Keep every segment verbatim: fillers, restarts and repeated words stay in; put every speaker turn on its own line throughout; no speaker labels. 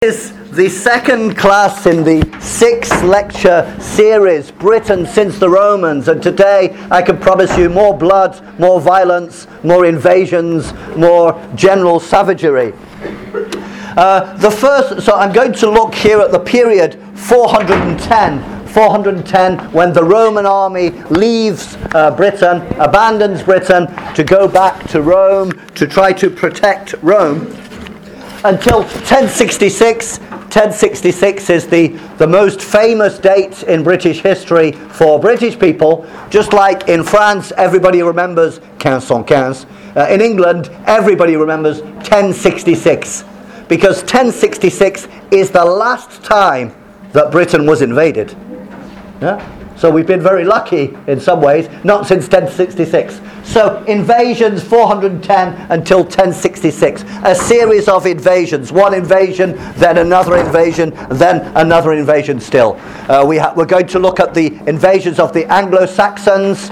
Is the second class in the six lecture series, Britain Since the Romans, and today I can promise you more blood, more violence, more invasions, more general savagery. Uh, the first, so I'm going to look here at the period four hundred ten. four hundred ten, when the Roman army leaves uh, Britain, abandons Britain to go back to Rome to try to protect Rome, until ten sixty-six. ten sixty-six is the, the most famous date in British history for British people. Just like in France, everybody remembers fifteen fifteen. Uh, in England, everybody remembers ten sixty-six. Because ten sixty-six is the last time that Britain was invaded. Yeah? So we've been very lucky in some ways, not since ten sixty-six. So invasions four hundred ten until ten sixty-six. A series of invasions. One invasion, then another invasion, then another invasion still. Uh, we ha- we're going to look at the invasions of the Anglo-Saxons.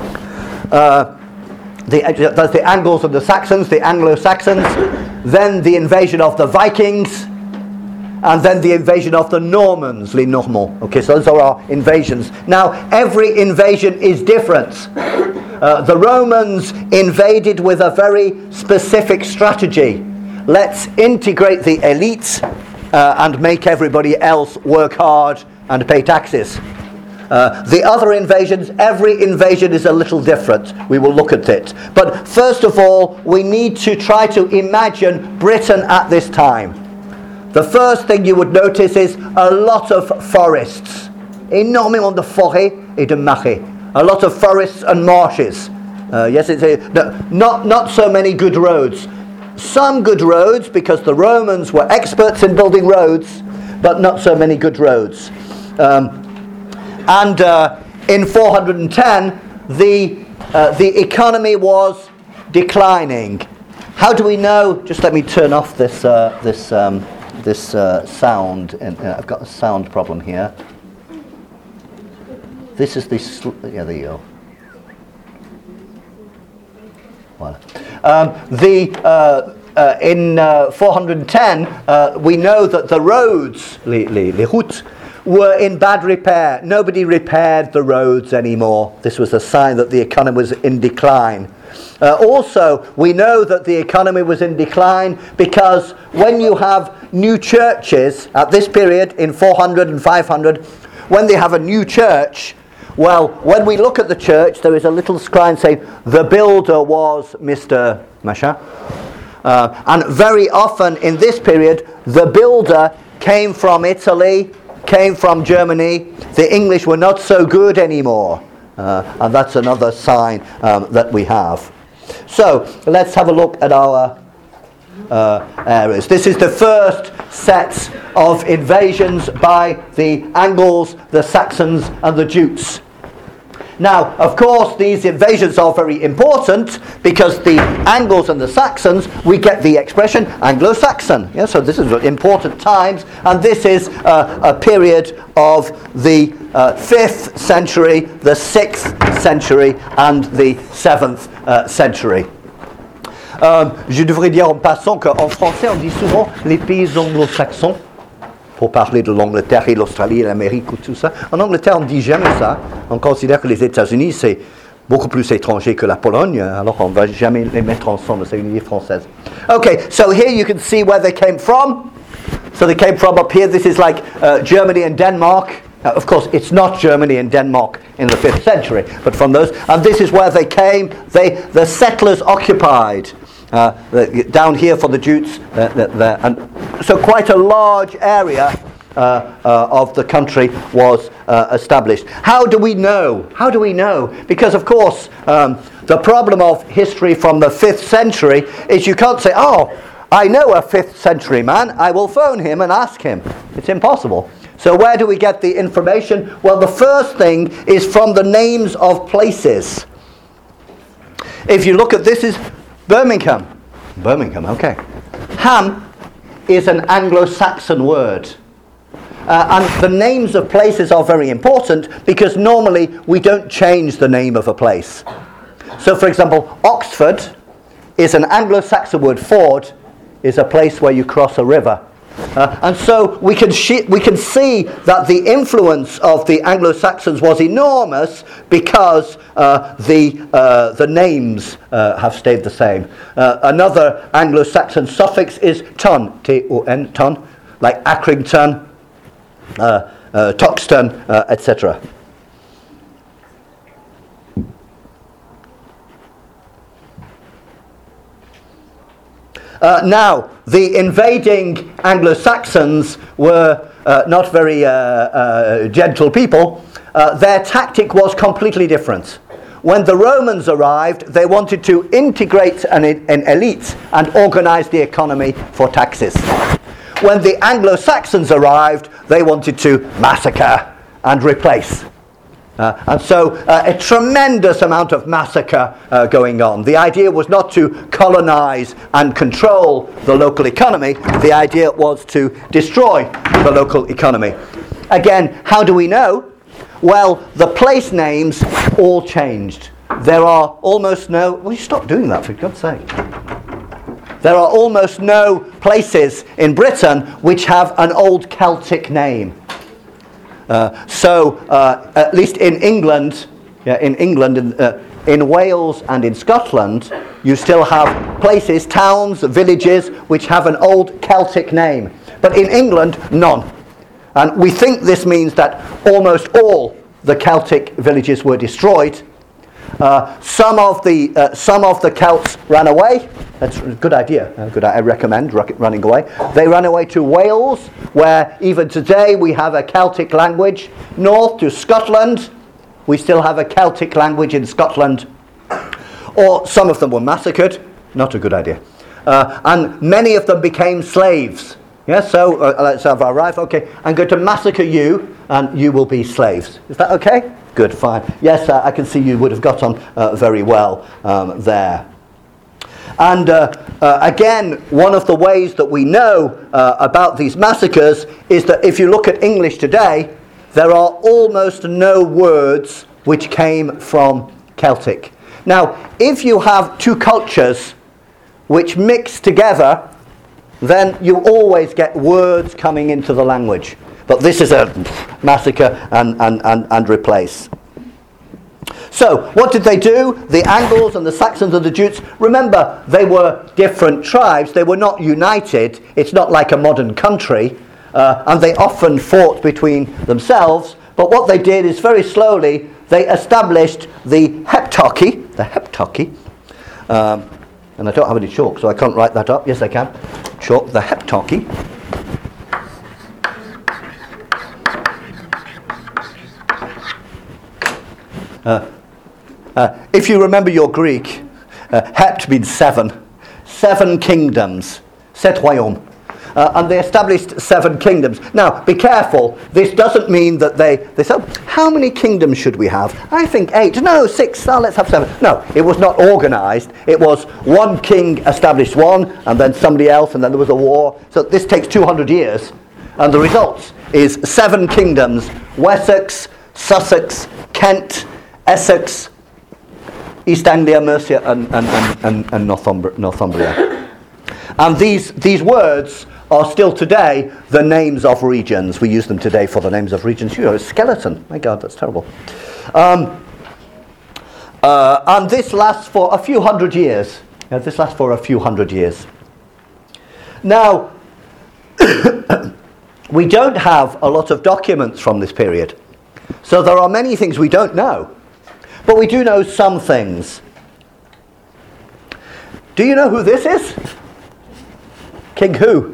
Uh, the, uh, there's the Angles and the Saxons, the Anglo-Saxons. Then the invasion of the Vikings. And then the invasion of the Normans, les Normands. Okay, so those are our invasions. Now, every invasion is different. Uh, the Romans invaded with a very specific strategy. Let's integrate the elites uh, and make everybody else work hard and pay taxes. Uh, the other invasions, every invasion is a little different. We will look at it. But first of all, we need to try to imagine Britain at this time. The first thing you would notice is a lot of forests. Énormément de forêts et de marais. A lot of forests and marshes. Uh, yes, it's a, no, not, not so many good roads. Some good roads, because the Romans were experts in building roads, but not so many good roads. Um, and uh, in four hundred ten, the, uh, the economy was declining. How do we know? Just let me turn off this... Uh, this um, this uh, sound, and uh, I've got a sound problem here. This is the, sl- yeah, there you go. Voilà. Um, the, uh, uh, in uh, four hundred ten, uh, we know that the roads, les, les, les routes, were in bad repair. Nobody repaired the roads anymore. This was a sign that the economy was in decline. Uh, also, we know that the economy was in decline because when you have new churches at this period in four hundred and five hundred, when they have a new church, well, when we look at the church, there is a little scribe saying, the builder was Mister Machin. Uh, and very often in this period, the builder came from Italy, came from Germany. The English were not so good anymore. Uh, and that's another sign um, that we have. So let's have a look at our uh, areas. This is the first set of invasions by the Angles, the Saxons and the Jutes. Now, of course, these invasions are very important because the Angles and the Saxons, we get the expression Anglo-Saxon. Yeah, so this is important times, and this is uh, a period of the uh, fifth century, the sixth century, and the seventh uh, century. Euh, je devrais dire en passant qu'en français, on dit souvent les pays anglo-saxons, pour parler de l'Angleterre et l'Australie et l'Amérique ou tout ça. En Angleterre, on ne dit jamais ça. On considère que les États-Unis, c'est beaucoup plus étranger que la Pologne, alors on ne va jamais les mettre ensemble, c'est une idée française. Okay, so here you can see where they came from. So they came from up here. This is like uh, Germany and Denmark. Uh, of course, it's not Germany and Denmark in the fifth century, but from those. And this is where they came. They, the settlers occupied. Uh, the, down here for the Jutes, uh, the, the, and so quite a large area uh, uh, of the country was uh, established. How do we know? How do we know? Because of course, um, the problem of history from the fifth century is you can't say, oh, I know a fifth century man, I will phone him and ask him. It's impossible. So where do we get the information? Well, the first thing is from the names of places. If you look at this is Birmingham. Birmingham, okay. Ham is an Anglo-Saxon word. Uh, and the names of places are very important because normally we don't change the name of a place. So for example, Oxford is an Anglo-Saxon word. Ford is a place where you cross a river. Uh, and so we can, sh- we can see that the influence of the Anglo-Saxons was enormous because uh, the, uh, the names uh, have stayed the same. Uh, another Anglo-Saxon suffix is ton, T O N, ton, like Accrington, uh, uh, Toxton, uh, et cetera. Uh, now, the invading Anglo-Saxons were uh, not very uh, uh, gentle people. Uh, their tactic was completely different. When the Romans arrived, they wanted to integrate an, an elite and organize the economy for taxes. When the Anglo-Saxons arrived, they wanted to massacre and replace. Uh, and so uh, a tremendous amount of massacre uh, going on. The idea was not to colonize and control the local economy. The idea was to destroy the local economy. Again, how do we know? Well, the place names all changed. There are almost no... Will you stop doing that, for God's sake? There are almost no places in Britain which have an old Celtic name. Uh, so, uh, at least in England, yeah, in England, in, uh, in Wales and in Scotland, you still have places, towns, villages, which have an old Celtic name. But in England, none. And we think this means that almost all the Celtic villages were destroyed. Uh, some of the uh, some of the Celts ran away. That's a good idea. Uh, good, I recommend running away. They ran away to Wales, where even today we have a Celtic language. North to Scotland, we still have a Celtic language in Scotland. Or some of them were massacred. Not a good idea. Uh, and many of them became slaves. Yeah, so uh, let's have our rifle. Okay, I'm going to massacre you, and you will be slaves. Is that okay? Good, fine. Yes, uh, I can see you would have got on uh, very well um, there. And uh, uh, again, one of the ways that we know uh, about these massacres is that if you look at English today, there are almost no words which came from Celtic. Now, if you have two cultures which mix together, then you always get words coming into the language. But this is a massacre and, and, and, and replace. So, what did they do? The Angles and the Saxons and the Jutes, remember, they were different tribes. They were not united. It's not like a modern country. Uh, and they often fought between themselves. But what they did is very slowly, they established the heptarchy, the heptarchy. Um, and I don't have any chalk, so I can't write that up. Yes, I can. Chalk, the heptarchy. Uh, uh, if you remember your Greek, uh, hept means seven. Seven kingdoms. Sept royaumes. Uh, and they established seven kingdoms. Now, be careful. This doesn't mean that they, they said, how many kingdoms should we have? I think eight. No, six. Oh, let's have seven. No, it was not organized. It was one king established one, and then somebody else, and then there was a war. So this takes two hundred years. And the result is seven kingdoms. Wessex, Sussex, Kent, Essex, East Anglia, Mercia, and, and, and, and, and Northumbria, Northumbria. And these, these words are still today the names of regions. We use them today for the names of regions. You know, a skeleton. My God, that's terrible. Um, uh, and this lasts for a few hundred years. Yeah, this lasts for a few hundred years. Now, we don't have a lot of documents from this period. So there are many things we don't know. But we do know some things. Do you know who this is? King who?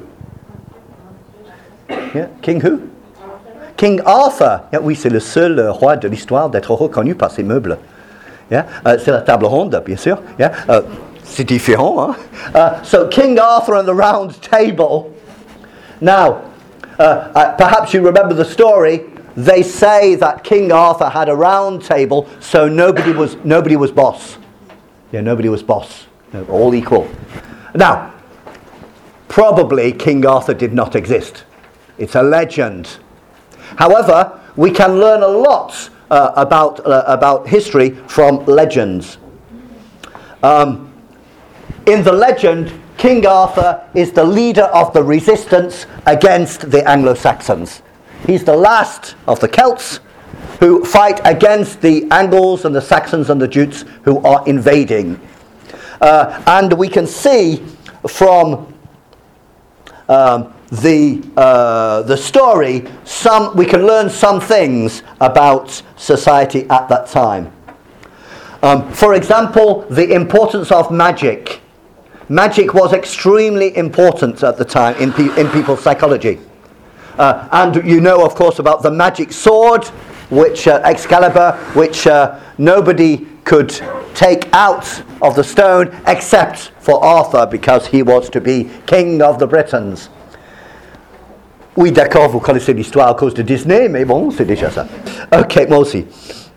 Yeah, King who? King Arthur. Yeah, oui, c'est le seul euh, roi de l'histoire d'être reconnu par ses meubles. Yeah, uh, c'est la table ronde, bien sûr. Yeah, uh, c'est différent. Hein? Uh, so King Arthur and the Round Table. Now, uh, uh, perhaps you remember the story. They say that King Arthur had a round table, so nobody was nobody was boss. Yeah, nobody was boss. No, all equal. Now, probably King Arthur did not exist. It's a legend. However, we can learn a lot uh, about uh, about history from legends. Um, in the legend, King Arthur is the leader of the resistance against the Anglo-Saxons. He's the last of the Celts who fight against the Angles and the Saxons and the Jutes who are invading. Uh, and we can see from um, the uh, the story, some we can learn some things about society at that time. Um, for example, the importance of magic. Magic was extremely important at the time in, pe- in people's psychology. Uh, and you know, of course, about the magic sword, which uh, Excalibur, which uh, nobody could take out of the stone except for Arthur, because he was to be king of the Britons. Oui, d'accord, vous connaissez l'histoire à cause de Disney, mais bon, c'est déjà ça. Ok, moi aussi.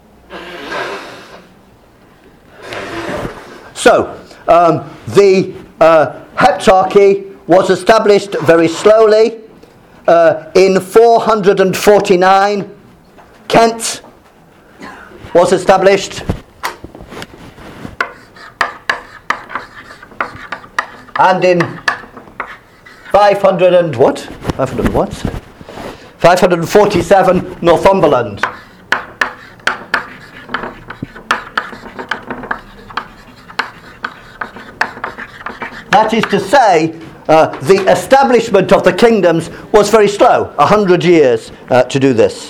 So, um, the uh, heptarchy was established very slowly. Uh, in four hundred forty-nine, Kent was established. And in five hundred and what? five hundred what? five hundred forty-seven, Northumberland. That is to say, uh, the establishment of the kingdoms was very slow, a hundred years uh, to do this.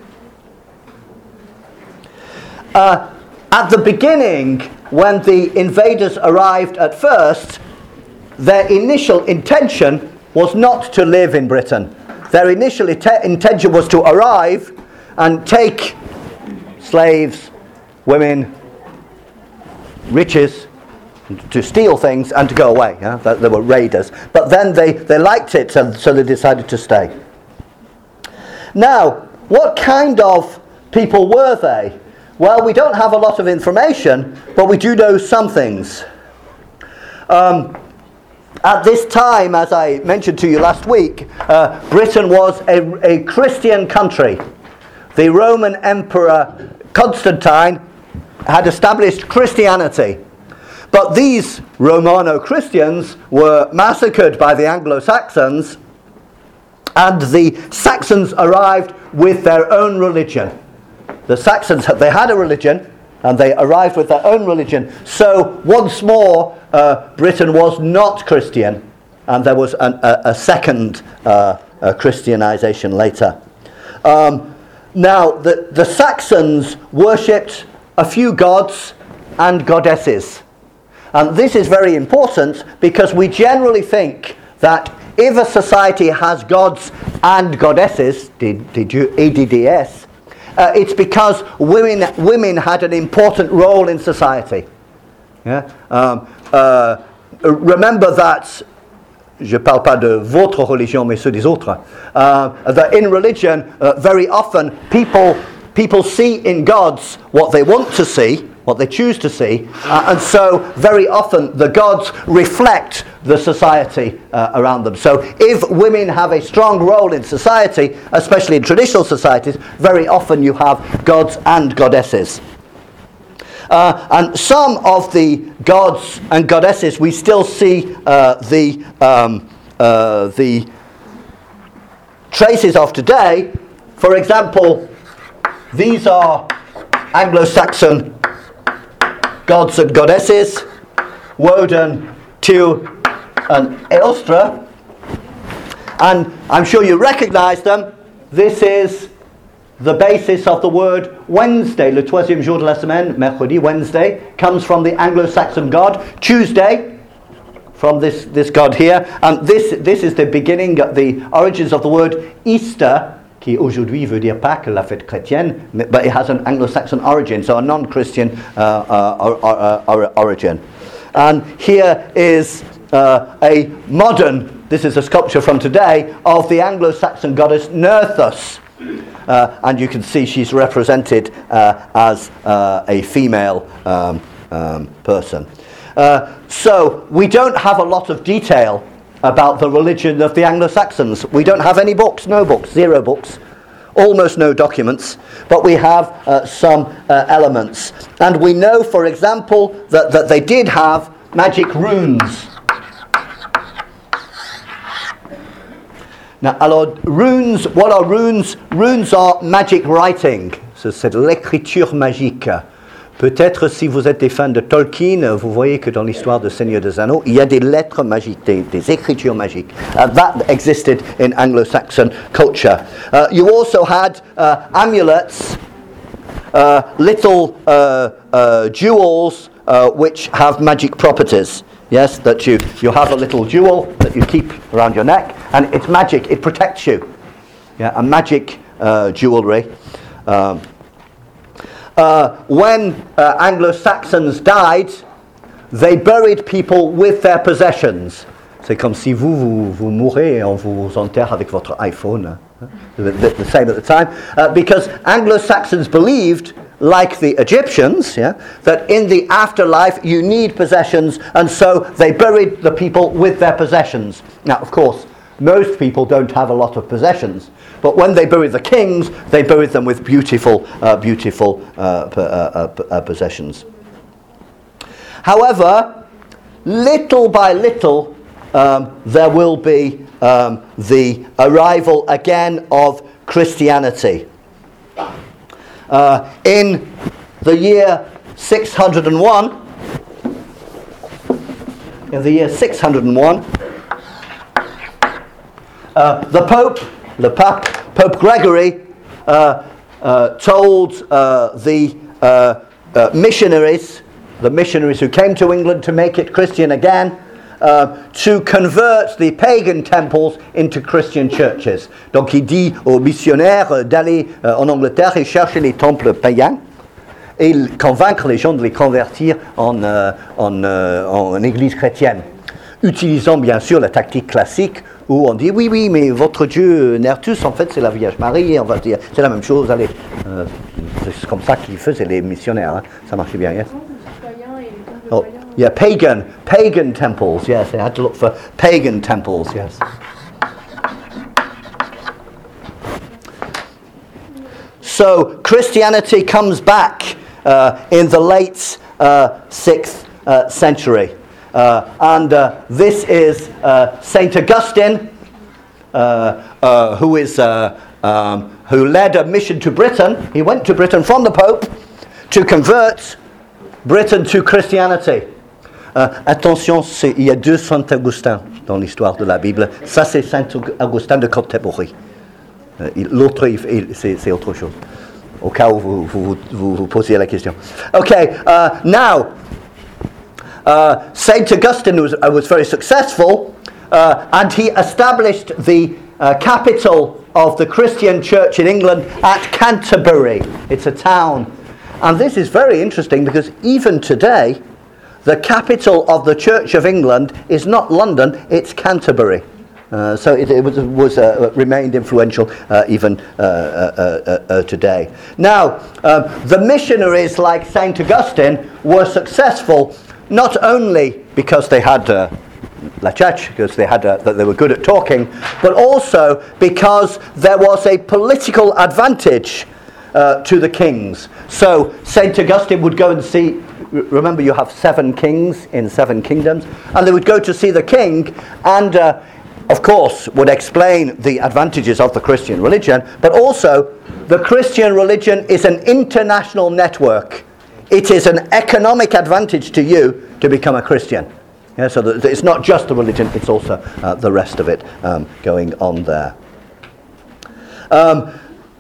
Uh, at the beginning, when the invaders arrived at first, their initial intention was not to live in Britain. Their initial ite- intention was to arrive and take slaves, women, riches, to steal things and to go away. Yeah? They were raiders. But then they, they liked it, so, so they decided to stay. Now, what kind of people were they? Well, we don't have a lot of information, but we do know some things. Um, at this time, as I mentioned to you last week, uh, Britain was a, a Christian country. The Roman Emperor Constantine had established Christianity. But these Romano-Christians were massacred by the Anglo-Saxons, and the Saxons arrived with their own religion. The Saxons, they had a religion, and they arrived with their own religion. So once more, uh, Britain was not Christian, and there was an, a, a second uh, uh, Christianization later. Um, now, the, the Saxons worshipped a few gods and goddesses. And this is very important because we generally think that if a society has gods and goddesses, did, did you, A D D S, uh, it's because women women had an important role in society. Yeah? Um, uh, remember that, je parle pas de votre religion, mais ceux des autres, uh, that in religion, uh, very often people people see in gods what they want to see, what they choose to see, uh, and so very often the gods reflect the society uh, around them. So if women have a strong role in society, especially in traditional societies, very often you have gods and goddesses. Uh, and some of the gods and goddesses we still see uh, the um, uh, the traces of today. For example, these are Anglo-Saxon gods and goddesses, Woden, Tyr, and Eostre. And I'm sure you recognize them. This is the basis of the word Wednesday. Le troisième jour de la semaine, mercredi, Wednesday, comes from the Anglo-Saxon god. Tuesday, from this, this god here. And this, this is the beginning, the origins of the word Easter, qui aujourd'hui veut dire Pâques, la fête chrétienne, but it has an Anglo-Saxon origin, so a non-Christian uh, uh, or, or, or, origin. And here is uh, a modern, this is a sculpture from today, of the Anglo-Saxon goddess Nerthus. Uh, and you can see she's represented uh, as uh, a female um, um, person. Uh, so we don't have a lot of detail about the religion of the Anglo-Saxons. We don't have any books, no books, zero books, almost no documents, but we have uh, some uh, elements. And we know, for example, that, that they did have magic runes. Now, alors, runes, what are runes? Runes are magic writing. So, c'est de l'écriture magique. Peut-être si vous êtes des fans de Tolkien, vous voyez que dans l'histoire de Seigneur des Anneaux, il y a des lettres magiques, des, des écritures magiques. Uh, that existed in Anglo-Saxon culture. Uh, you also had uh, amulets, uh, little uh, uh, jewels uh, which have magic properties. Yes, that you, you have a little jewel that you keep around your neck, and it's magic, it protects you. Yeah, a magic uh, jewelry. Um, Uh, when uh, Anglo-Saxons died, they buried people with their possessions. C'est comme si vous, vous, vous mourrez et on vous enterre avec votre iPhone. The, the, the same at the time. Uh, because Anglo-Saxons believed, like the Egyptians, yeah, that in the afterlife you need possessions, and so they buried the people with their possessions. Now, of course, most people don't have a lot of possessions. But when they buried the kings, they buried them with beautiful, uh, beautiful uh, p- uh, uh, uh, possessions. However, little by little, um, there will be um, the arrival again of Christianity. Uh, in the year six hundred one, in the year six hundred one, uh, the Pope, the Pope, Pope Gregory, uh, uh, told uh, the uh, uh, missionaries, the missionaries who came to England to make it Christian again, uh, to convert the pagan temples into Christian churches. Donc il dit aux missionnaires d'aller euh, en Angleterre et chercher les temples païens et convaincre les gens de les convertir en, euh, en, euh, en église chrétienne, utilisant bien sûr la tactique classique où on dit oui, oui, mais votre Dieu Nertus, en fait, c'est la Vierge Marie, et on va dire, c'est la même chose, allez. Euh, c'est comme ça qu'ils faisaient les missionnaires, hein. Ça marchait bien, yes? Oh, yeah, pagan, pagan temples, yes, they had to look for pagan temples, yes. So, Christianity comes back uh, in the late uh, sixth uh, century. Uh, and uh, this is uh, Saint Augustine, uh, uh, who is uh, um, who led a mission to Britain. He went to Britain from the Pope to convert Britain to Christianity. Uh, attention, il y a deux Saint Augustin dans l'histoire de la Bible. Ça, c'est Saint Augustin de Canterbury. Uh, l'autre, il, c'est, c'est autre chose. Au cas où vous vous, vous, vous posiez la question. Okay, uh, now. Uh, Saint Augustine was, uh, was very successful, uh, and he established the uh, capital of the Christian church in England at Canterbury. It's a town. And this is very interesting because even today, the capital of the Church of England is not London, it's Canterbury. Uh, so it, it was, was uh, remained influential uh, even uh, uh, uh, uh, today. Now, um, the missionaries like Saint Augustine were successful not only because they had uh, La Church, because they had uh, that they were good at talking, but also because there was a political advantage uh, to the kings. So Saint Augustine would go and see. Remember, you have seven kings in seven kingdoms, and they would go to see the king, and uh, of course would explain the advantages of the Christian religion. But also, the Christian religion is an international network. It is an economic advantage to you to become a Christian. Yeah, so that it's not just the religion, it's also uh, the rest of it um, going on there. Um,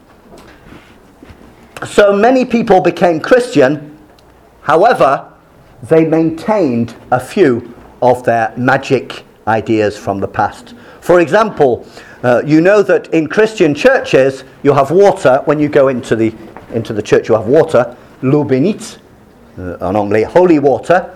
so many people became Christian, however, they maintained a few of their magic ideas from the past. For example, uh, you know that in Christian churches you have water. When you go into the, into the church, you have water. L'eau bénite, euh, en anglais, holy water.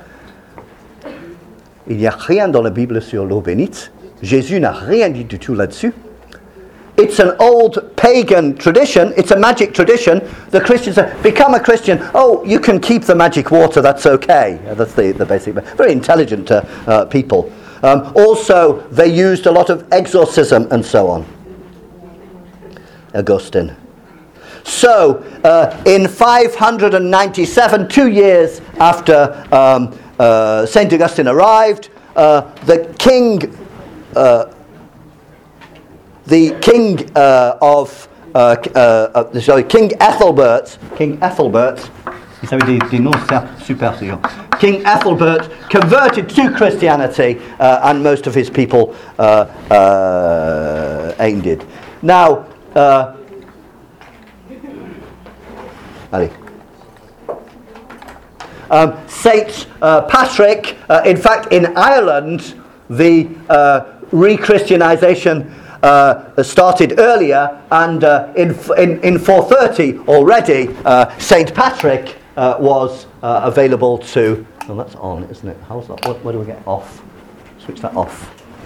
Il n'y a rien dans la Bible sur l'eau bénite. Jésus n'a rien dit du tout là-dessus. It's an old pagan tradition. It's a magic tradition. The Christians say, become a Christian. Oh, you can keep the magic water. That's okay. That's the, the basic. Very intelligent uh, uh, people. Um, also, they used a lot of exorcism and so on. Augustine. So, uh, in five hundred ninety-seven, two years after um, uh, Saint Augustine arrived, uh, the king uh, the king uh, of uh, uh, uh, sorry, King Ethelbert, King Ethelbert, vous savez des, des noms super sûr. King Ethelbert converted to Christianity, uh, and most of his people uh, uh, ended. Now, uh, allez. Um, Saint uh, Patrick, uh, in fact, in Ireland, the uh, re-Christianization uh, started earlier, and uh, in, in in four thirty already, uh, Saint Patrick uh, was uh, available to. Well, that's on, isn't it? How's that? What, where do we get off? Switch that off.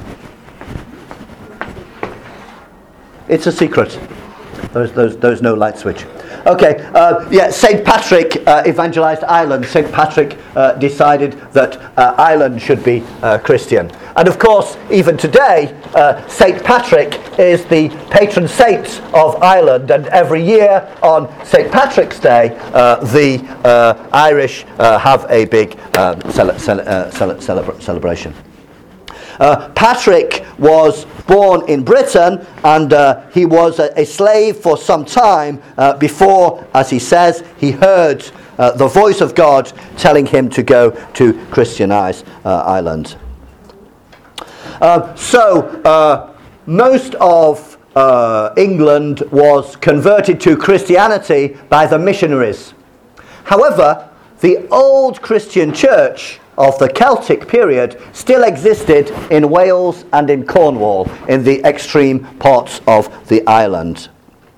It's a secret. There's, there's, there's no light switch. Okay, uh, yeah, Saint Patrick uh, evangelized Ireland. Saint Patrick uh, decided that uh, Ireland should be uh, Christian. And of course, even today, uh, Saint Patrick is the patron saint of Ireland. And every year on Saint Patrick's Day, uh, the uh, Irish uh, have a big um, cele- cele- uh, cele- celebra- celebration. Uh, Patrick was born in Britain, and uh, he was a, a slave for some time uh, before, as he says, he heard uh, the voice of God telling him to go to Christianize uh, Ireland. Uh, so, uh, most of uh, England was converted to Christianity by the missionaries. However, the old Christian church of the Celtic period still existed in Wales and in Cornwall, in the extreme parts of the island.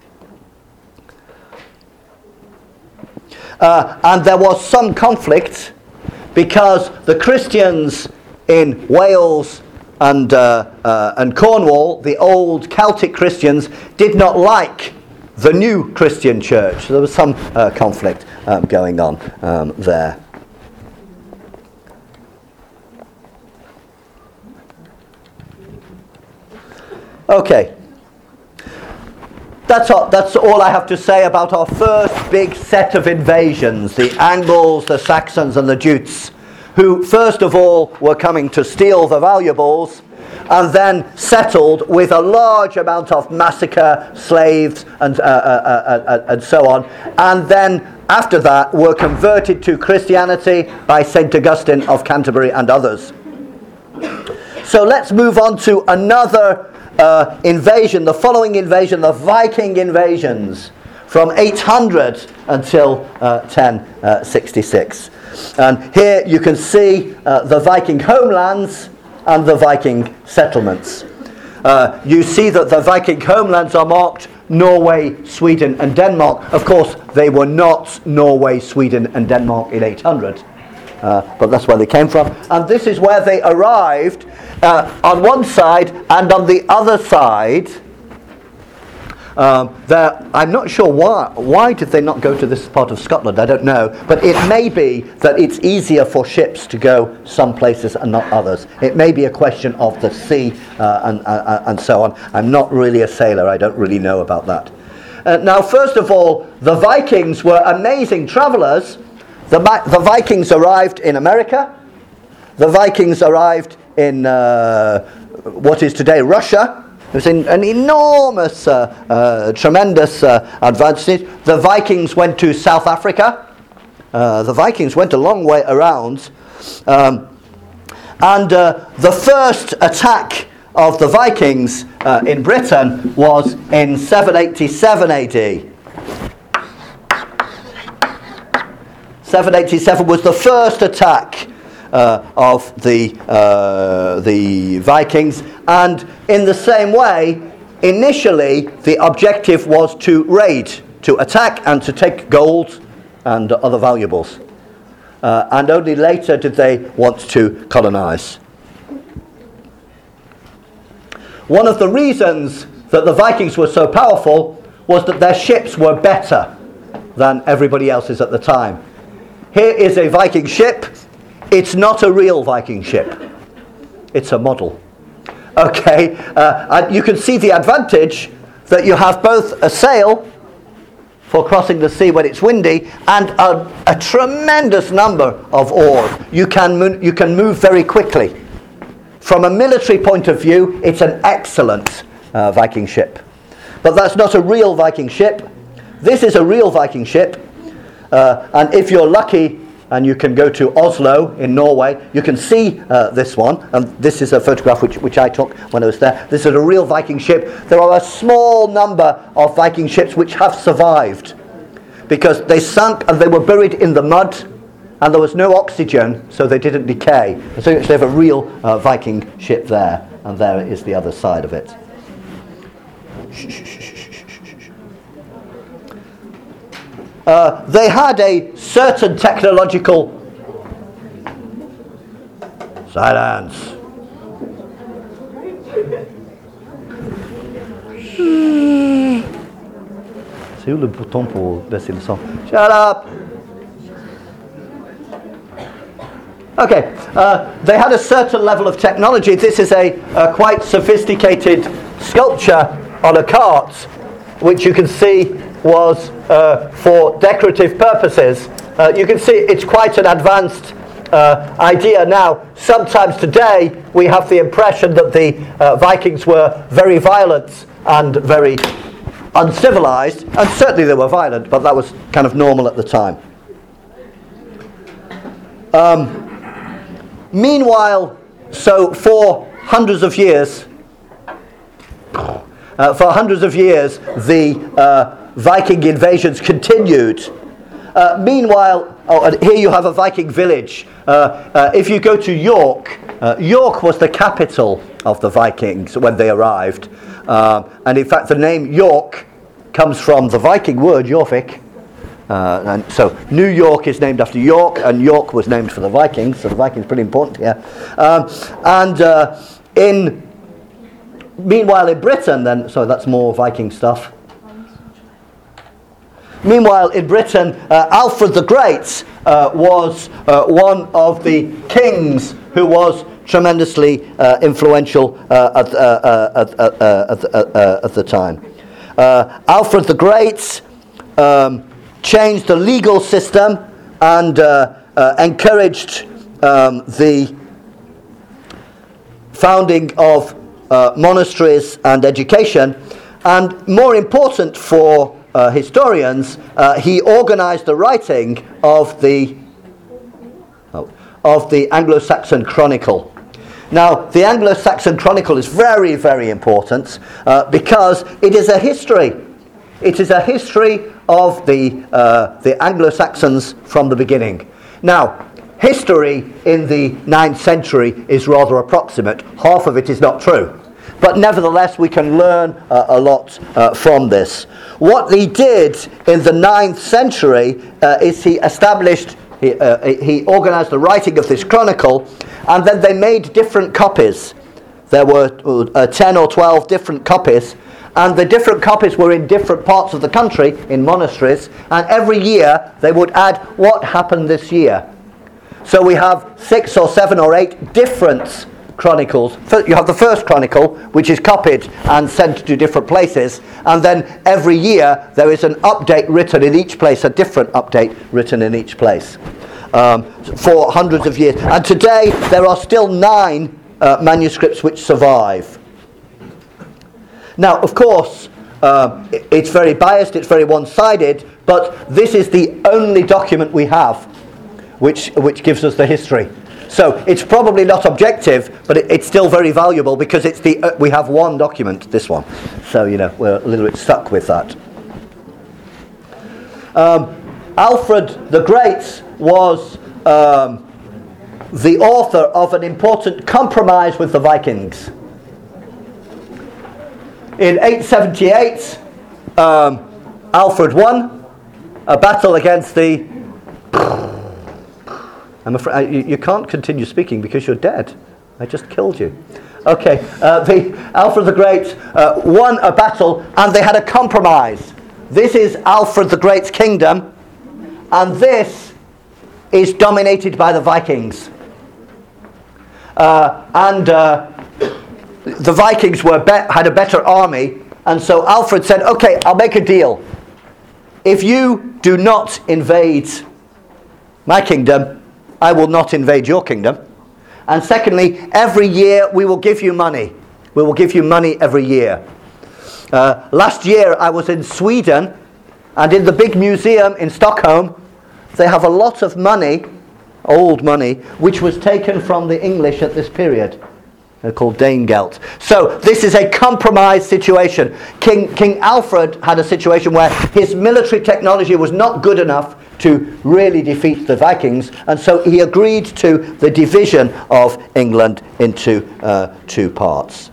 Uh, and there was some conflict because the Christians in Wales and, uh, uh, and Cornwall, the old Celtic Christians, did not like the new Christian church. There was some uh, conflict um, going on um, there. Okay, that's all, that's all I have to say about our first big set of invasions, the Angles, the Saxons and the Jutes, who first of all were coming to steal the valuables and then settled with a large amount of massacre, slaves and, uh, uh, uh, uh, and so on, and then after that were converted to Christianity by Saint Augustine of Canterbury and others. So let's move on to another Uh, invasion, the following invasion, the Viking invasions from eight hundred until uh, ten sixty-six. And here you can see uh, the Viking homelands and the Viking settlements. Uh, you see that the Viking homelands are marked Norway, Sweden and Denmark. Of course, they were not Norway, Sweden and Denmark in eight hundred. Uh, but that's where they came from. And this is where they arrived uh, on one side, and on the other side, um, I'm not sure why. Why did they not go to this part of Scotland? I don't know. But it may be that it's easier for ships to go some places and not others. It may be a question of the sea uh, and, uh, and so on. I'm not really a sailor. I don't really know about that. Uh, now, first of all, the Vikings were amazing travelers. The, the Vikings arrived in America. The Vikings arrived in uh, what is today Russia. It was in, an enormous, uh, uh, tremendous uh, advantage. The Vikings went to South Africa. Uh, the Vikings went a long way around. Um, and uh, the first attack of the Vikings uh, in Britain was in seven eighty-seven A D. seven eighty-seven was the first attack uh, of the uh, the Vikings, and in the same way, initially the objective was to raid, to attack and to take gold and other valuables, uh, and only later did they want to colonize. One of the reasons that the Vikings were so powerful was that their ships were better than everybody else's at the time. Here is a Viking ship. It's not a real Viking ship. It's a model. Okay, uh, and you can see the advantage that you have both a sail for crossing the sea when it's windy and a, a tremendous number of oars. You can mo- you can move very quickly. From a military point of view, it's an excellent uh, Viking ship. But that's not a real Viking ship. This is a real Viking ship. Uh, and if you're lucky and you can go to Oslo in Norway, you can see uh, this one. And this is a photograph which, which I took when I was there. This is a real Viking ship. There are a small number of Viking ships which have survived because they sunk and they were buried in the mud and there was no oxygen, so they didn't decay. And so you actually have a real uh, Viking ship there, and there is the other side of it. Uh, they had a certain technological silence. C'est où le bouton pour baisser le son? Shut up! Okay, uh, they had a certain level of technology. This is a, a quite sophisticated sculpture on a cart, which you can see was uh, for decorative purposes. Uh, you can see it's quite an advanced uh, idea now. Sometimes today we have the impression that the uh, Vikings were very violent and very uncivilized, and certainly they were violent, but that was kind of normal at the time. Um, meanwhile, so for hundreds of years, uh, for hundreds of years, the uh, Viking invasions continued. Uh, meanwhile, oh, and here you have a Viking village. Uh, uh, if you go to York, uh, York was the capital of the Vikings when they arrived. Uh, and in fact, the name York comes from the Viking word Jorvik. Uh, and so New York is named after York, and York was named for the Vikings. So the Vikings are pretty important here. Um, and uh, in meanwhile in Britain, then, so that's more Viking stuff. Meanwhile, in Britain, uh, Alfred the Great uh, was uh, one of the kings who was tremendously uh, influential uh, at, uh, uh, at, uh, uh, at, uh, uh, at the time. Uh, Alfred the Great um, changed the legal system and uh, uh, encouraged um, the founding of uh, monasteries and education. And more important for Uh, historians, uh, he organized the writing of the oh, of the Anglo-Saxon Chronicle. Now, the Anglo-Saxon Chronicle is very, very important uh, because it is a history. It is a history of the uh, the Anglo-Saxons from the beginning. Now, history in the ninth century is rather approximate. Half of it is not true. But nevertheless, we can learn uh, a lot uh, from this. What he did in the ninth century uh, is he established, he, uh, he organized the writing of this chronicle, and then they made different copies. There were uh, ten or twelve different copies, and the different copies were in different parts of the country, in monasteries, and every year they would add what happened this year. So we have six or seven or eight different chronicles. You have the first chronicle, which is copied and sent to different places, and then every year there is an update written in each place, a different update written in each place, um, for hundreds of years. And today there are still nine uh, manuscripts which survive. Now, of course, uh, it's very biased, it's very one-sided, but this is the only document we have which which gives us the history. So it's probably not objective, but it, it's still very valuable because it's the uh, we have one document, this one. So, you know, we're a little bit stuck with that. Um, Alfred the Great was um, the author of an important compromise with the Vikings. In eight seventy-eight, um, Alfred won a battle against the... I'm afraid you, you can't continue speaking because you're dead. I just killed you. Okay, uh, the Alfred the Great uh, won a battle, and they had a compromise. This is Alfred the Great's kingdom, and this is dominated by the Vikings. Uh, and uh, the Vikings were be- had a better army, and so Alfred said, "Okay, I'll make a deal. If you do not invade my kingdom, I will not invade your kingdom. And secondly, every year we will give you money. We will give you money every year." Uh, last year I was in Sweden, and in the big museum in Stockholm, they have a lot of money, old money, which was taken from the English at this period. They're called Danegeld. So this is a compromised situation. King, King Alfred had a situation where his military technology was not good enough to really defeat the Vikings, and so he agreed to the division of England into uh, two parts.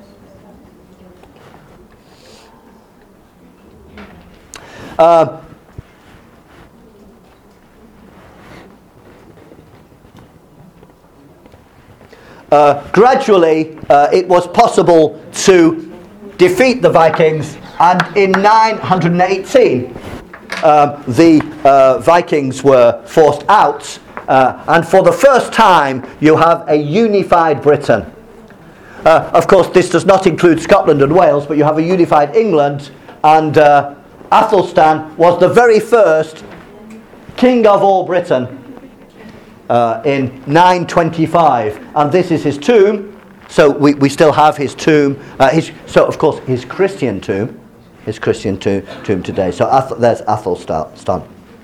Uh, Uh, gradually, uh, it was possible to defeat the Vikings, and in nine hundred eighteen, um, the uh, Vikings were forced out, uh, and for the first time, you have a unified Britain. Uh, of course, this does not include Scotland and Wales, but you have a unified England, and uh, Athelstan was the very first king of all Britain. Uh, in nine twenty-five, and this is his tomb. So we, we still have his tomb. Uh, his, so of course his Christian tomb, his Christian tomb, tomb today. So Ath- there's Athelstan.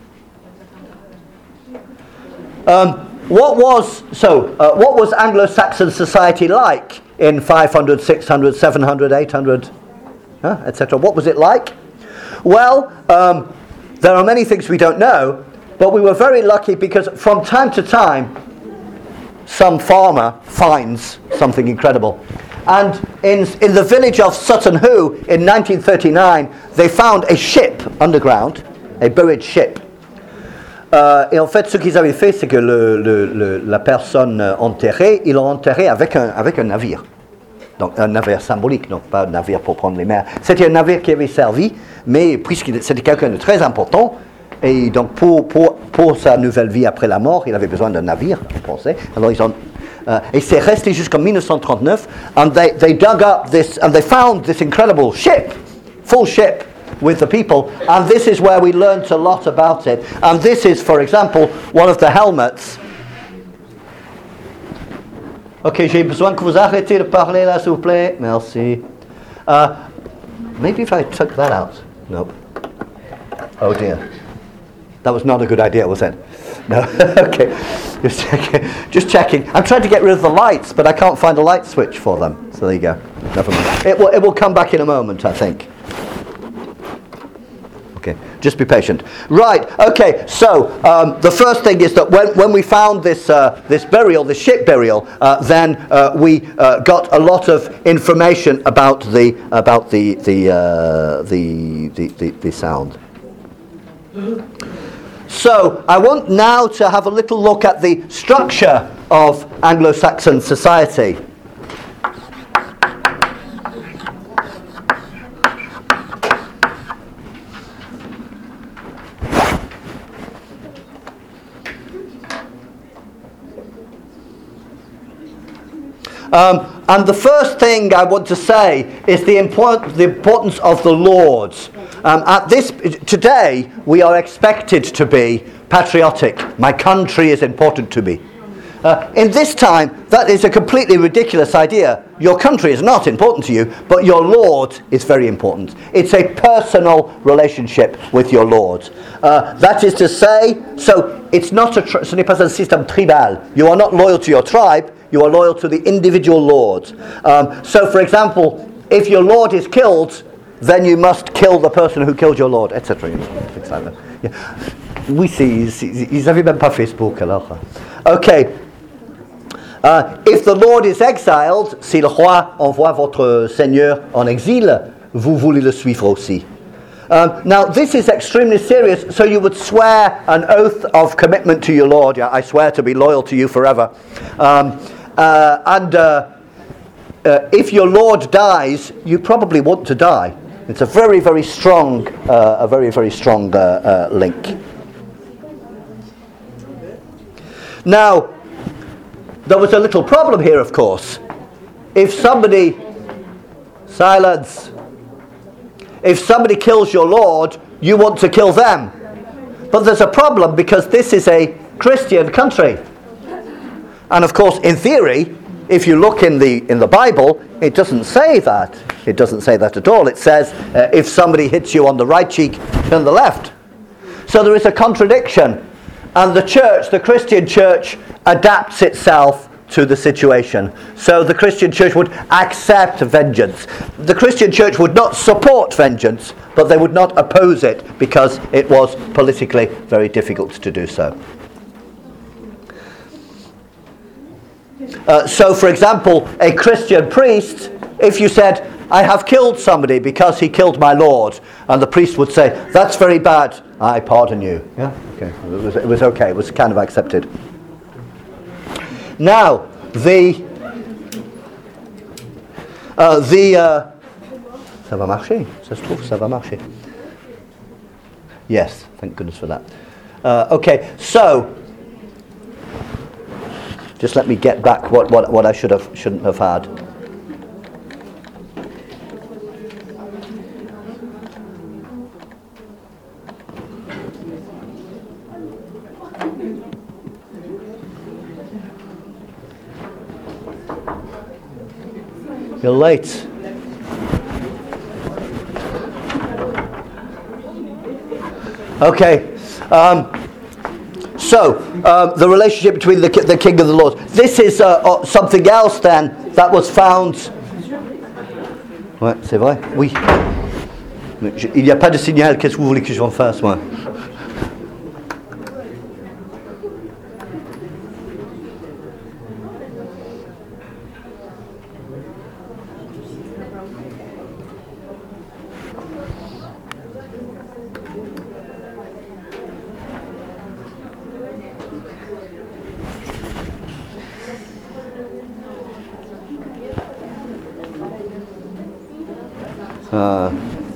Um, what was so? Uh, what was Anglo-Saxon society like in five hundred, six hundred, seven hundred, eight hundred, huh, et cetera? What was it like? Well, um, there are many things we don't know. But we were very lucky because from time to time, some farmer finds something incredible. And in, in the village of Sutton Hoo in nineteen thirty-nine, they found a ship underground, a buried ship. Euh, et en fait, ce qu'ils avaient fait, c'est que le, le, le, la personne enterrée, ils l'ont enterrée avec un, avec un navire. Donc un navire symbolique, donc pas un navire pour prendre les mers. C'était un navire qui avait servi, mais puisque c'était quelqu'un de très important, et donc pour, pour, pour sa nouvelle vie après la mort, il avait besoin d'un navire, on pensait. Alors ils ont, uh, et c'est resté jusqu'en dix-neuf cent trente-neuf, and they, they dug up this, and they found this incredible ship, full ship, with the people, and this is where we learnt a lot about it. And this is, for example, one of the helmets. Ok, j'ai besoin que vous arrêtez de parler là, s'il vous plaît. Merci. Uh, maybe if I took that out. Nope. Oh dear. That was not a good idea, was it? No? Okay. Just checking. Just checking. I'm trying to get rid of the lights, but I can't find a light switch for them. So there you go. Never mind. It will, it will come back in a moment, I think. Okay, just be patient. Right, okay, so um, the first thing is that when, when we found this uh, this burial, this ship burial, uh, then uh, we uh, got a lot of information about the about the the uh, the, the, the the sound. So I want now to have a little look at the structure of Anglo-Saxon society. Um, and the first thing I want to say is the, import- the importance of the Lords. Um, at this today, we are expected to be patriotic. My country is important to me. Uh, in this time, that is a completely ridiculous idea. Your country is not important to you, but your Lord is very important. It's a personal relationship with your Lord. Uh, that is to say, so it's not a tri- ce n'est pas un système tribal. You are not loyal to your tribe. You are loyal to the individual Lord. Um, so, for example, if your Lord is killed, then you must kill the person who killed your Lord, et cetera. You know, things like that. Yeah. Oui, c'est, c'est, ils n'avaient même pas Facebook alors. Okay. Uh, if the Lord is exiled, si le roi envoie votre seigneur en exil, vous voulez le suivre aussi. Um, now, this is extremely serious, so you would swear an oath of commitment to your Lord. Yeah, I swear to be loyal to you forever. Um, uh, and uh, uh, if your Lord dies, you probably want to die. It's a very, very strong, uh, a very, very strong uh, uh, link. Now, there was a little problem here, of course. If somebody, silence, if somebody kills your Lord, you want to kill them. But there's a problem because this is a Christian country. And of course, in theory, if you look in the in the Bible, it doesn't say that. It doesn't say that at all. It says, uh, if somebody hits you on the right cheek, turn the left. So there is a contradiction. And the church, the Christian church, adapts itself to the situation. So the Christian church would accept vengeance. The Christian church would not support vengeance, but they would not oppose it because it was politically very difficult to do so. Uh, so, for example, a Christian priest, if you said, I have killed somebody because he killed my Lord, and the priest would say, that's very bad, I pardon you. Yeah, okay. It was, it was okay, it was kind of accepted. Now, the... Uh, the... Uh, ça va marcher, ça se trouve, ça va marcher. Yes, thank goodness for that. Uh, okay, so... Just let me get back what, what, what I should have, shouldn't have had. You're late. Okay. Um, so, um, the relationship between the, the king and the Lord. This is uh, uh, something else then that was found. Ouais, c'est vrai. Oui. Je, il n'y a pas de signal. Qu'est-ce que vous voulez que je en fasse, moi? Uh,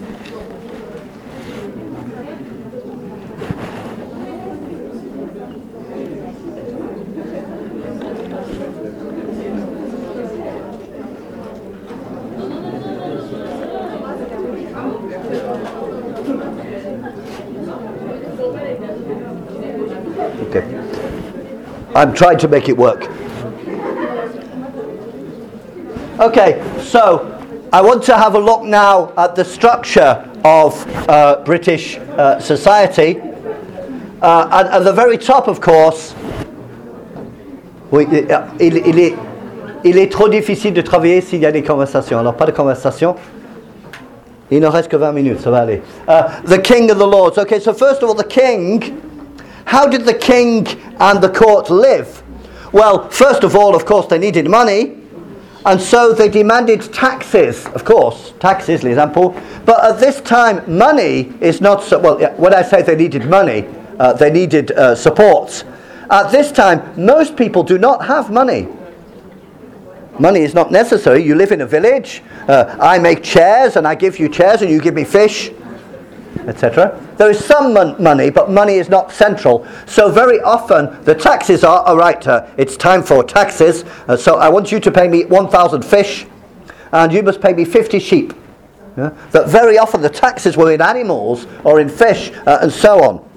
okay. I'm trying to make it work. Okay, so I want to have a look now at the structure of uh, British uh, society. Uh, and at the very top, of course, oui, il, il, est, il est trop difficile de travailler s'il y a des conversations. Alors, pas de conversation. Il ne reste que vingt minutes, ça va aller. Uh, the king and the lords. Okay, so first of all, the king. How did the king and the court live? Well, first of all, of course, they needed money. And so they demanded taxes, of course, taxes, les impôts. But at this time, money is not so, well, when I say they needed money, uh, they needed uh, support. At this time, most people do not have money. Money is not necessary. You live in a village. Uh, I make chairs and I give you chairs and you give me fish, et cetera. There is some mon- money, but money is not central. So very often the taxes are, all right, uh, it's time for taxes. Uh, so I want you to pay me one thousand fish and you must pay me fifty sheep. Yeah? But very often the taxes were in animals or in fish uh, and so on.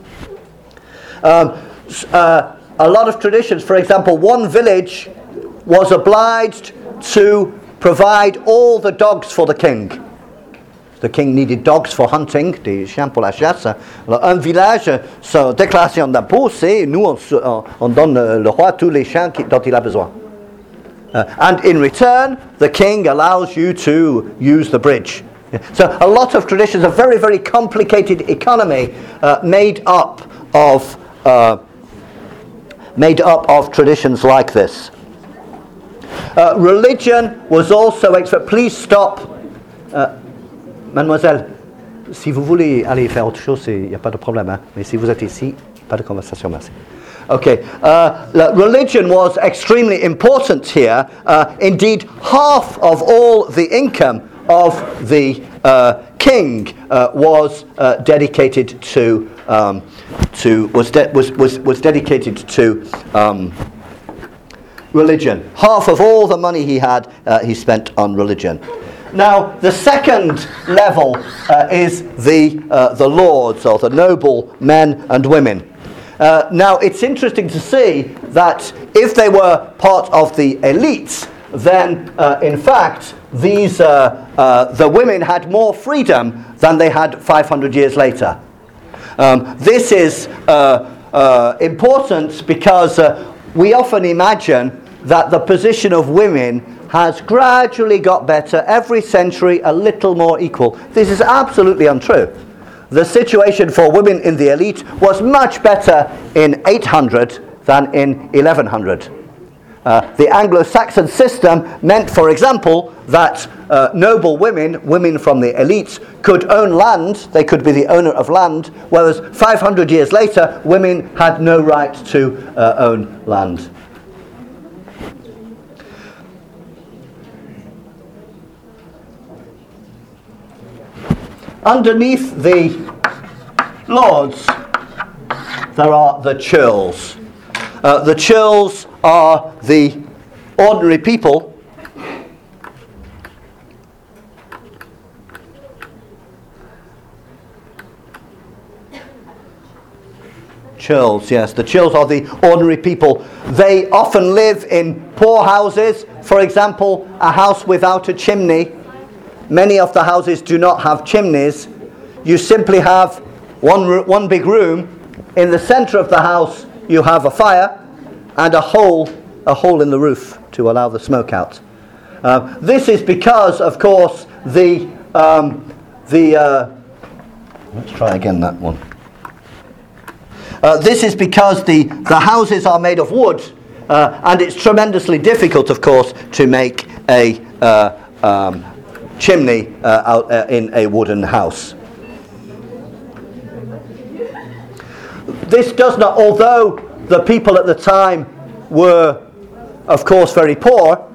Um, uh, a lot of traditions, for example, one village was obliged to provide all the dogs for the king. The king needed dogs for hunting, des chiens pour la chasse. Alors, un village, sa déclaration d'impôt, c'est nous, on, on donne le roi tous les chiens dont il a besoin. Uh, and in return, the king allows you to use the bridge. So a lot of traditions, a very, very complicated economy uh, made up of uh, made up of traditions like this. Uh, religion was also expert. Please stop. Uh, Mademoiselle, si vous voulez aller faire autre chose, il n'y a pas de problème. Hein? Mais si vous êtes ici, pas de conversation, merci. Okay, uh, religion was extremely important here. Uh, indeed, half of all the income of the uh, king uh, was uh, dedicated to um, to was, de- was was was dedicated to um, religion. Half of all the money he had, uh, he spent on religion. Now, the second level uh, is the uh, the lords, or the noble men and women. Uh, now, it's interesting to see that if they were part of the elites, then uh, in fact these uh, uh, the women had more freedom than they had five hundred years later. Um, this is uh, uh, important because uh, we often imagine that the position of women has gradually got better, every century a little more equal. This is absolutely untrue. The situation for women in the elite was much better in eight hundred than in eleven hundred. Uh, the Anglo-Saxon system meant, for example, that uh, noble women, women from the elites, could own land, they could be the owner of land, whereas five hundred years later, women had no right to uh, own land. Underneath the lords, there are the churls. Uh, the churls are the ordinary people churls, yes, the churls are the ordinary people. They often live in poor houses. For example, a house without a chimney. Many of the houses do not have chimneys. You simply have one, one big room. In the center of the house you have a fire and a hole, a hole in the roof to allow the smoke out. Uh, this is because, of course, the um, the uh, let's try again that one. Uh, this is because the the houses are made of wood, uh, and it's tremendously difficult, of course, to make a uh, um, chimney uh, out uh, in a wooden house. This does not, although the people at the time were, of course, very poor,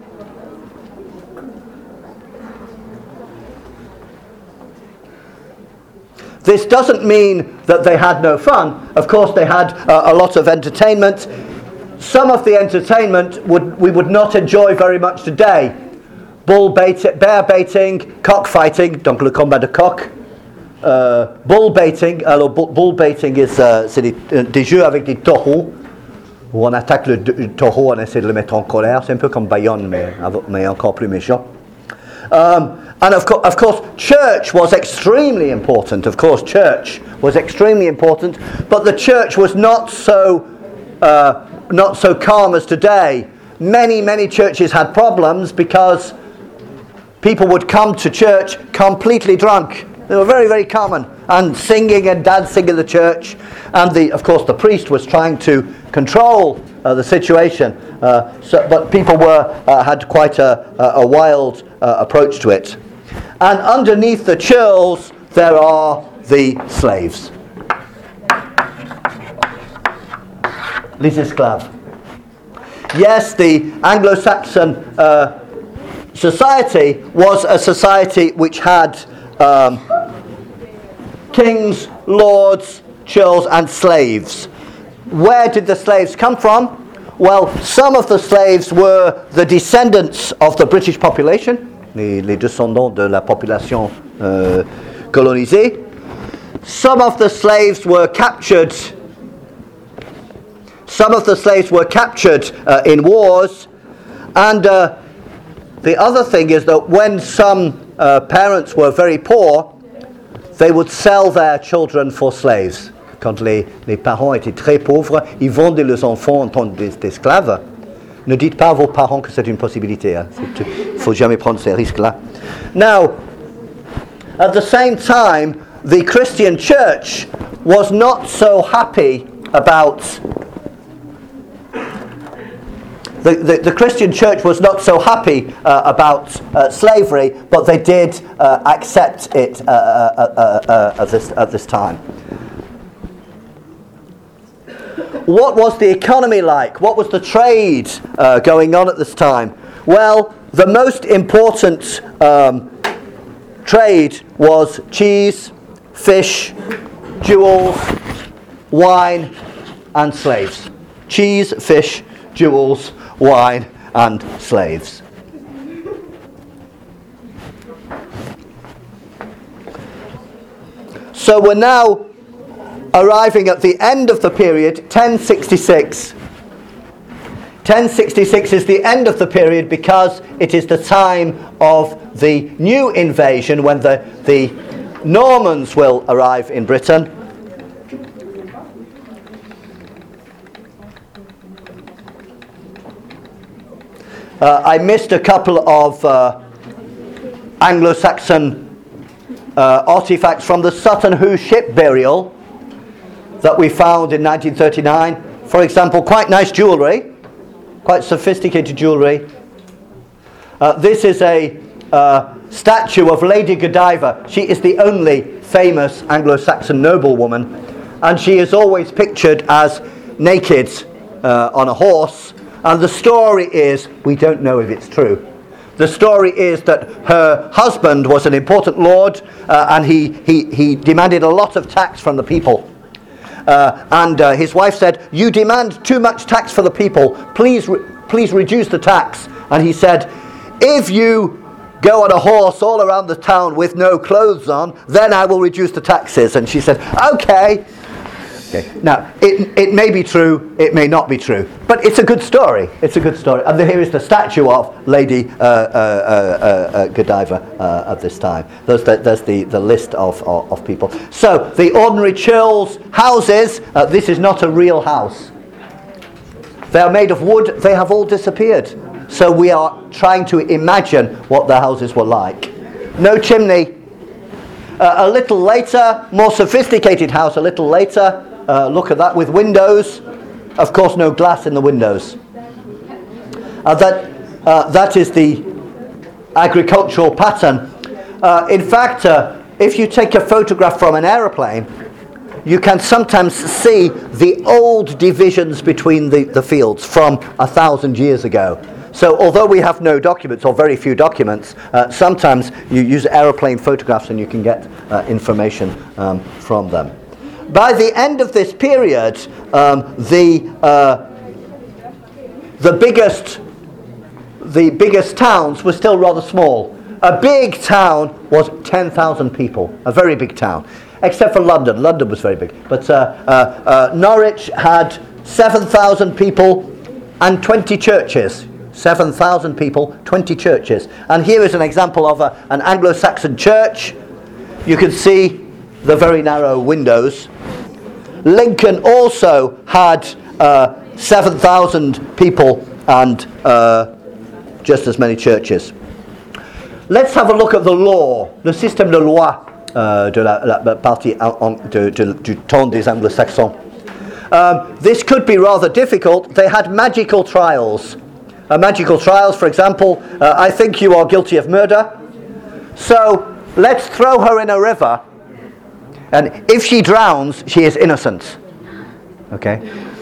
this doesn't mean that they had no fun. Of course, they had uh, a lot of entertainment. Some of the entertainment would we would not enjoy very much today. Bull bait, bear baiting, cockfighting, donc le combat de coq. Uh, bull baiting, alors bull, bull baiting is uh, c'est des, euh, des jeux avec des taureaux où on attaque le, le taureau, on essaie de le mettre en colère. C'est un peu comme Bayonne, mais, mais encore plus méchant. Um, and of, co- of course, church was extremely important. Of course, church was extremely important, but the church was not so uh, not so calm as today. Many, many churches had problems because people would come to church completely drunk. They were very, very common, and singing and dancing in the church. And the, of course, the priest was trying to control uh, the situation. Uh, so, but people were uh, had quite a, a wild uh, approach to it. And underneath the churls, there are the slaves, les esclaves. Yes, the Anglo-Saxon uh, society was a society which had um, kings, lords, churls, and slaves. Where did the slaves come from? Well, some of the slaves were the descendants of the British population, les, les descendants de la population euh, colonisée. Some of the slaves were captured. Some of the slaves were captured uh, in wars, and uh, the other thing is that when some uh, parents were very poor, they would sell their children for slaves. Quand les, les parents étaient très pauvres, ils vendaient leurs enfants en tant qu'esclaves. Ne dites pas à vos parents que c'est une possibilité. Il ne faut jamais prendre ces risques-là. Now, at the same time, the Christian church was not so happy about The, the, the Christian church was not so happy uh, about uh, slavery, but they did uh, accept it uh, uh, uh, uh, at, this, at this time. What was the economy like? What was the trade uh, going on at this time? Well, the most important um, trade was cheese, fish, jewels, wine, and slaves. Cheese, fish, jewels, wine, and slaves. So we're now arriving at the end of the period, ten sixty-six. ten sixty-six is the end of the period because it is the time of the new invasion when the, the Normans will arrive in Britain. Uh, I missed a couple of uh, Anglo-Saxon uh, artifacts from the Sutton Hoo ship burial that we found in nineteen thirty-nine. For example, quite nice jewellery, quite sophisticated jewellery. Uh, this is a uh, statue of Lady Godiva. She is the only famous Anglo-Saxon noblewoman, and she is always pictured as naked uh, on a horse. And the story is, we don't know if it's true. The story is that her husband was an important lord, uh, and he, he, he demanded a lot of tax from the people. Uh, and uh, his wife said, "You demand too much tax for the people. Please, re- please reduce the tax." And he said, "If you go on a horse all around the town with no clothes on, then I will reduce the taxes." And she said, "Okay." Okay. Now, it it may be true, it may not be true, but it's a good story. It's a good story. And here is the statue of Lady uh, uh, uh, uh, Godiva uh, at this time. There's the, there's the, the list of, of, of people. So, the ordinary churls' houses, uh, this is not a real house. They are made of wood, they have all disappeared. So we are trying to imagine what the houses were like. No chimney. Uh, a little later, more sophisticated house a little later. Uh, look at that, with windows. Of course, no glass in the windows. Uh, that uh, that is the agricultural pattern. Uh, in fact, uh, if you take a photograph from an aeroplane, you can sometimes see the old divisions between the, the fields from a thousand years ago. So although we have no documents, or very few documents, uh, sometimes you use aeroplane photographs and you can get uh, information um, from them. By the end of this period, um, the uh, the biggest the biggest towns were still rather small. A big town was ten thousand people, a very big town, except for London. London was very big, but uh, uh, uh, Norwich had seven thousand people and twenty churches. seven thousand people, twenty churches. And here is an example of a, an Anglo-Saxon church. You can see the very narrow windows. Lincoln also had uh, seven thousand people and uh, just as many churches. Let's have a look at the law, le système de loi uh, de la, la partie en, de, de, du temps des Anglo-Saxons. Um, this could be rather difficult. They had magical trials. Uh, magical trials, for example, uh, I think you are guilty of murder, so let's throw her in a river, and if she drowns, she is innocent. Okay?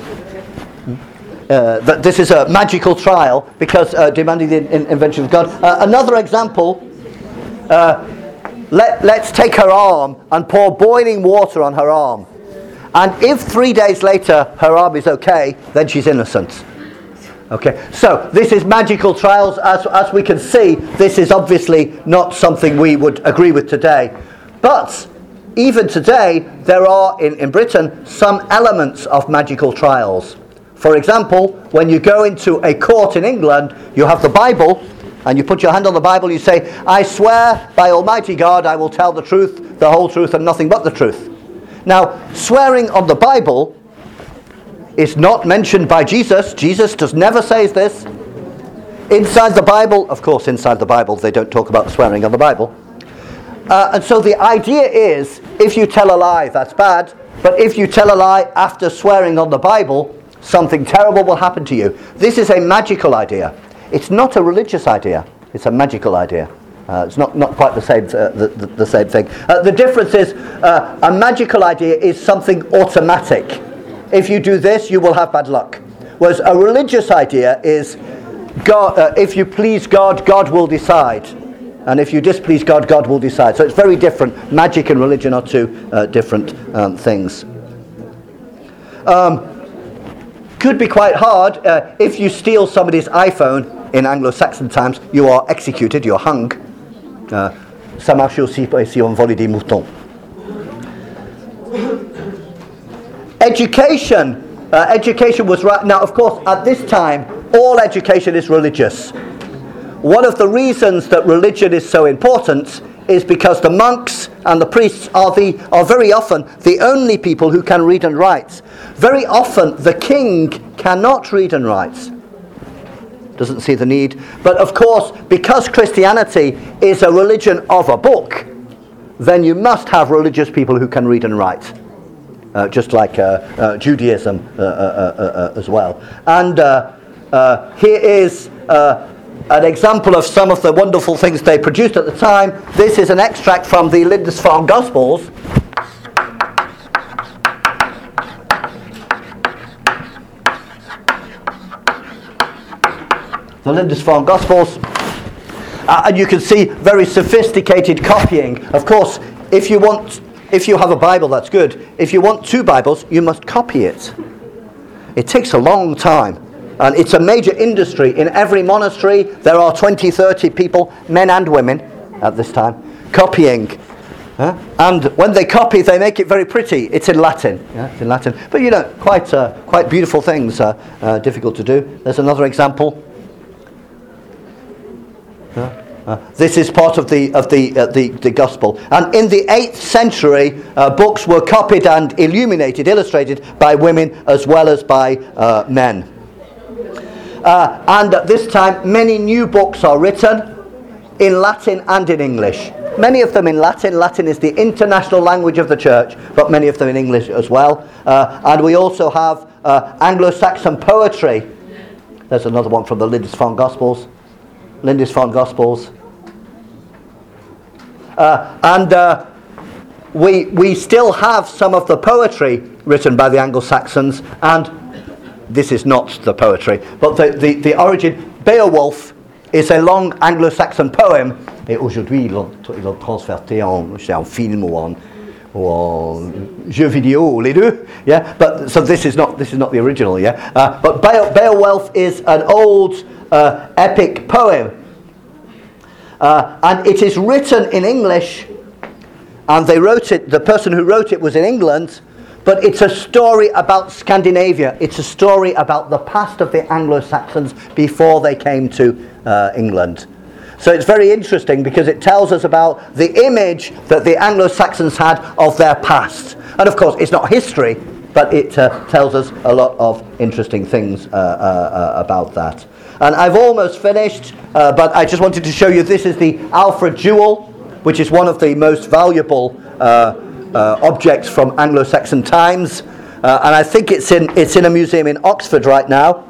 Uh, that this is a magical trial because uh, demanding the in- invention of God. Uh, another example, uh, let, let's take her arm and pour boiling water on her arm, and if three days later her arm is okay, then she's innocent. Okay, so this is magical trials. As, as we can see, this is obviously not something we would agree with today. But even today, there are in, in Britain some elements of magical trials. For example, when you go into a court in England, you have the Bible, and you put your hand on the Bible, you say, "I swear by Almighty God I will tell the truth, the whole truth, and nothing but the truth." Now, swearing on the Bible is not mentioned by Jesus. Jesus does never say this. Inside the Bible, of course, inside the Bible, they don't talk about swearing on the Bible. Uh, and so the idea is, if you tell a lie, that's bad. But if you tell a lie after swearing on the Bible, something terrible will happen to you. This is a magical idea. It's not a religious idea. It's a magical idea. Uh, it's not, not quite the same uh, the, the, the same thing. Uh, the difference is uh, a magical idea is something automatic. If you do this, you will have bad luck. Whereas a religious idea is, God, uh, if you please God, God will decide. And if you displease God, God will decide. So it's very different. Magic and religion are two uh, different um, things. Um, could be quite hard. Uh, if you steal somebody's iPhone in Anglo-Saxon times, you are executed, you're hung. Uh, ça marche aussi si on vole des moutons. Education. Uh, education was right. Now, of course, at this time, all education is religious. One of the reasons that religion is so important is because the monks and the priests are the are very often the only people who can read and write. Very often the king cannot read and write. Doesn't see the need. But of course, because Christianity is a religion of a book, then you must have religious people who can read and write. Uh, just like uh, uh, Judaism uh, uh, uh, uh, as well. And uh, uh, here is uh, an example of some of the wonderful things they produced at the time. This is an extract from the Lindisfarne Gospels. The Lindisfarne Gospels. Uh, and you can see very sophisticated copying. Of course, if you want, if you have a Bible, that's good. If you want two Bibles, you must copy it. It takes a long time. And it's a major industry. In every monastery, there are twenty, thirty people, men and women, at this time, copying. Uh, and when they copy, they make it very pretty. It's in Latin. Yeah, it's in Latin. But you know, quite uh, quite beautiful things. Uh, uh, difficult to do. There's another example. Uh, uh, this is part of the of the, uh, the the gospel. And in the eighth century, uh, books were copied and illuminated, illustrated by women as well as by uh, men. Uh, and at this time, many new books are written in Latin and in English. Many of them in Latin. Latin is the international language of the church, but many of them in English as well. Uh, and we also have uh, Anglo-Saxon poetry. There's another one from the Lindisfarne Gospels. Lindisfarne Gospels. Uh, and uh, we we still have some of the poetry written by the Anglo-Saxons, and this is not the poetry, but the, the, the origin. Beowulf is a long Anglo-Saxon poem, et aujourd'hui ils l'ont, ils l'ont transféré en, en film ou en, ou en jeu vidéo, les deux. Yeah, but so this is not this is not the original. Yeah, uh, but Beowulf, Beowulf is an old uh, epic poem, uh, and it is written in English, and they wrote it. The person who wrote it was in England. But it's a story about Scandinavia. It's a story about the past of the Anglo-Saxons before they came to uh, England. So it's very interesting because it tells us about the image that the Anglo-Saxons had of their past. And of course, it's not history, but it uh, tells us a lot of interesting things uh, uh, uh, about that. And I've almost finished, uh, but I just wanted to show you, this is the Alfred Jewel, which is one of the most valuable uh, Uh, objects from Anglo-Saxon times, uh, and I think it's in it's in a museum in Oxford right now.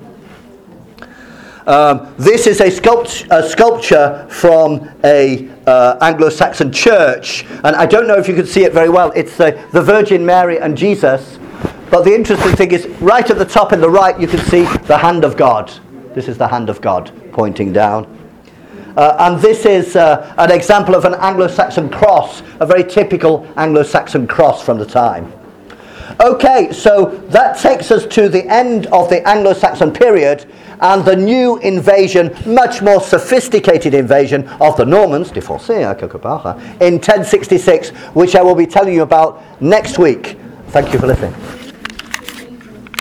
Um, this is a, sculpt- a sculpture from a uh, Anglo-Saxon church, and I don't know if you can see it very well. It's the, the Virgin Mary and Jesus, but the interesting thing is right at the top in the right you can see the hand of God. This is the hand of God pointing down. Uh, and this is uh, an example of an Anglo-Saxon cross, a very typical Anglo-Saxon cross from the time. Okay, so that takes us to the end of the Anglo-Saxon period and the new invasion, much more sophisticated invasion of the Normans, des Français, hein, quelque part, hein, in ten sixty-six, which I will be telling you about next week. Thank you for listening.